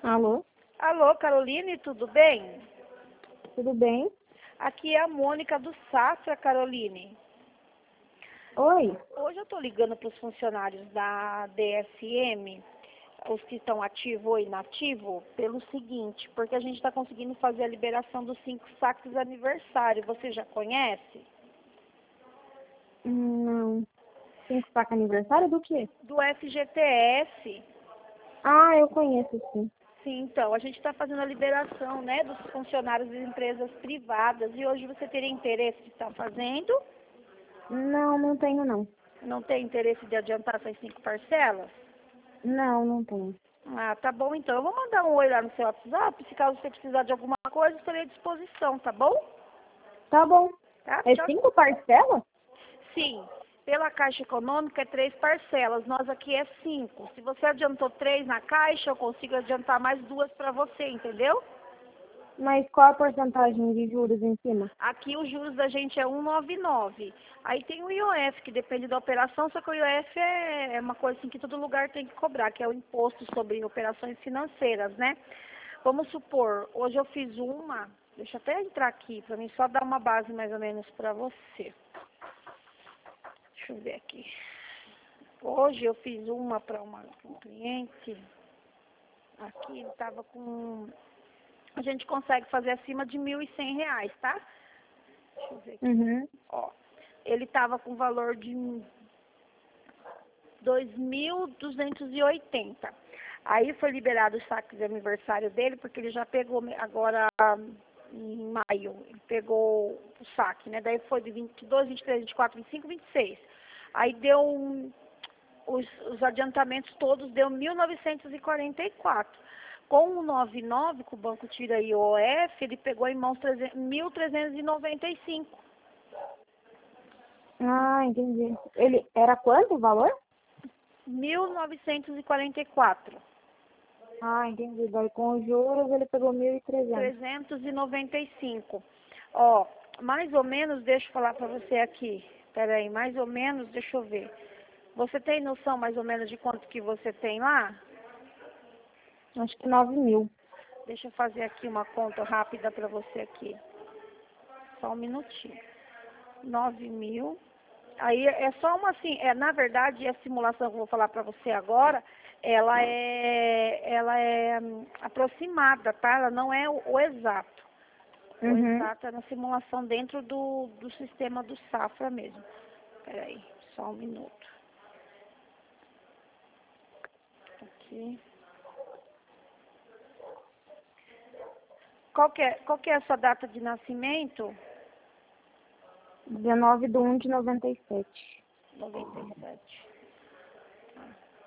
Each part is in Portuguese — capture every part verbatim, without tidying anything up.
Alô? Alô, Caroline, tudo bem? Tudo bem? Aqui é a Mônica do Safra, Caroline. Oi? Hoje eu estou ligando para os funcionários da D S M, os que estão ativos ou inativos, pelo seguinte, porque a gente está conseguindo fazer a liberação dos cinco saques de aniversário. Você já conhece? Hum, Não. Cinco saca aniversário do quê? Do F G T S. Ah, eu conheço sim. Sim, então, a gente está fazendo a liberação, né, dos funcionários de empresas privadas. E hoje você teria interesse de estar fazendo? Não, não tenho não. Não tem interesse de adiantar essas cinco parcelas? Não, não tenho. Ah, tá bom então. Eu vou mandar um oi lá no seu WhatsApp. Se caso você precisar de alguma coisa, estarei à disposição, tá bom? Tá bom. Tá? É Tchau. cinco parcelas? Sim. Pela Caixa Econômica é três parcelas. Nós aqui é cinco. Se você adiantou três na Caixa, eu consigo adiantar mais duas para você, entendeu? Mas qual a porcentagem de juros em cima? Aqui os juros da gente é um vírgula noventa e nove. Aí tem o I O F, que depende da operação, só que o I O F é uma coisa assim que todo lugar tem que cobrar, que é o imposto sobre operações financeiras, né? Vamos supor, hoje eu fiz uma, deixa eu até entrar aqui, para mim só dar uma base mais ou menos para você. Deixa eu ver aqui. Hoje eu fiz uma para um cliente, aqui ele estava com... A gente consegue fazer acima de mil e cem reais, tá? Deixa eu ver aqui. Uhum. Ó, ele estava com valor de dois mil duzentos e oitenta. Aí foi liberado o saque de aniversário dele, porque ele já pegou agora em maio, ele pegou o saque, né? Daí foi de vinte e dois, vinte e três, vinte e quatro, vinte e cinco, vinte e seis. Aí deu um, os, os adiantamentos todos deu mil novecentos e quarenta e quatro. Com o noventa e nove, que o banco tira I O F, ele pegou em mãos mil trezentos e noventa e cinco. Ah, entendi. Ele era quanto o valor? mil novecentos e quarenta e quatro. Ah, entendi. Daí com os juros ele pegou mil e trezentos. trezentos e noventa e cinco. Ó, mais ou menos, deixa eu falar pra você aqui. Pera aí, mais ou menos, deixa eu ver. Você tem noção mais ou menos de quanto que você tem lá? Acho que nove mil. Deixa eu fazer aqui uma conta rápida pra você aqui. Só um minutinho. nove mil. Aí é só uma assim, é, na verdade, a simulação que eu vou falar pra você agora, ela é, ela é hum, aproximada, tá? Ela não é o, o exato. O Uhum. exato é na simulação dentro do, do sistema do Safra mesmo. Peraí, só um minuto. Aqui. Qual que é, qual que é a sua data de nascimento? dezenove de um de noventa e sete. noventa e sete. Tá.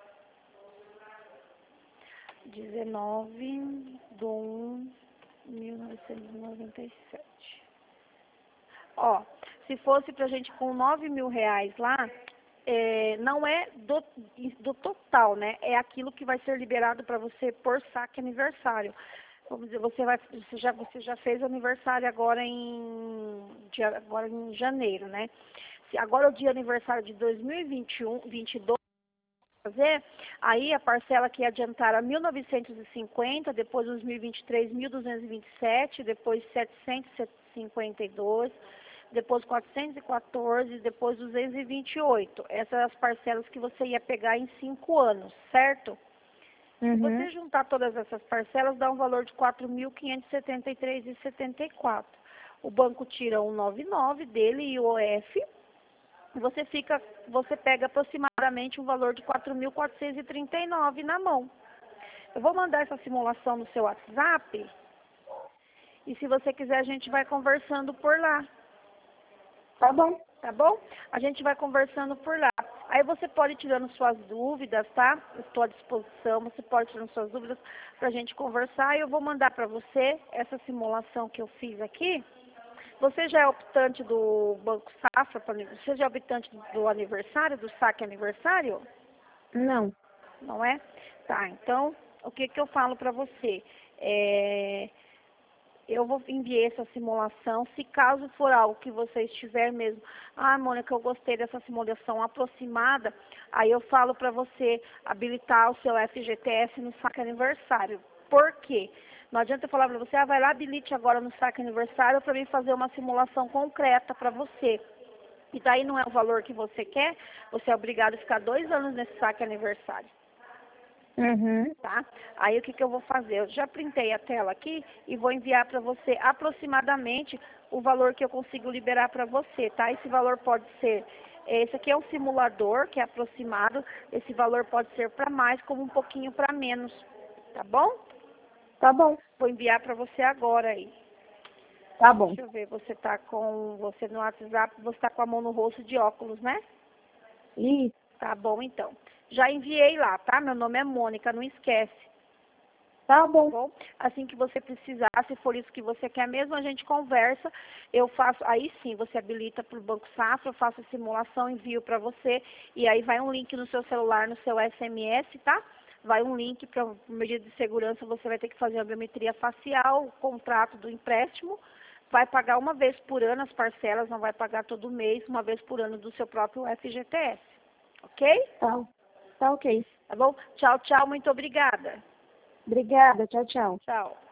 dezenove de um de mil novecentos e noventa e sete. Ó, se fosse pra gente com nove mil reais lá, é, não é do, do total, né? É aquilo que vai ser liberado para você por saque aniversário. Vamos dizer, você, vai, você, já, você já fez aniversário agora em, de, agora em janeiro, né? Se agora é o dia aniversário de dois mil e vinte e um, vinte e dois, fazer, aí a parcela que adiantar a mil novecentos e cinquenta, depois dois mil e vinte e três, mil duzentos e vinte e sete, depois setecentos e cinquenta e dois, depois quatrocentos e quatorze, depois duzentos e vinte e oito. Essas são as parcelas que você ia pegar em cinco anos, certo? Se Uhum. você juntar todas essas parcelas, dá um valor de quatro mil quinhentos e setenta e três reais e setenta e quatro centavos. O banco tira um noventa e nove dele e o I O F, você fica, você pega aproximadamente um valor de quatro mil quatrocentos e trinta e nove na mão. Eu vou mandar essa simulação no seu WhatsApp e se você quiser a gente vai conversando por lá. Tá bom. Tá bom? A gente vai conversando por lá. Aí você pode ir tirando suas dúvidas, tá? Eu estou à disposição, você pode ir tirando suas dúvidas pra gente conversar e eu vou mandar pra você essa simulação que eu fiz aqui. Você já é optante do Banco Safra, você já é optante do aniversário, do saque aniversário? Não. Não é? Tá, então, o que que eu falo pra você? É... Eu vou enviar essa simulação, se caso for algo que você estiver mesmo, ah, Mônica, eu gostei dessa simulação aproximada, aí eu falo para você habilitar o seu F G T S no saque aniversário. Por quê? Não adianta eu falar para você, ah, vai lá, habilite agora no saque aniversário para mim fazer uma simulação concreta para você. E daí não é o valor que você quer, você é obrigado a ficar dois anos nesse saque aniversário. Uhum. Tá? Aí o que, que eu vou fazer? Eu já printei a tela aqui e vou enviar para você aproximadamente o valor que eu consigo liberar para você, tá? Esse valor pode ser, esse aqui é um simulador que é aproximado, esse valor pode ser para mais como um pouquinho para menos, tá bom? Tá bom, Vou enviar para você agora aí. tá bom. Deixa eu ver, você tá com, você no WhatsApp, você tá com a mão no rosto de óculos, né? Isso, Tá bom, então. Já enviei lá, tá? Meu nome é Mônica, não esquece. tá Tá bom. bom? Assim que você precisar, se for isso que você quer mesmo, a gente conversa. Eu faço, aí sim, você habilita para o Banco Safra, eu faço a simulação, envio para você. E aí vai um link no seu celular, no seu S M S, tá? Vai um link para, por medida de segurança, você vai ter que fazer a biometria facial, o contrato do empréstimo. Vai pagar uma vez por ano as parcelas, não vai pagar todo mês, uma vez por ano do seu próprio F G T S. Ok? Tá, tá ok. Tá bom? Tchau, tchau, muito obrigada. Obrigada, tchau, tchau. Tchau.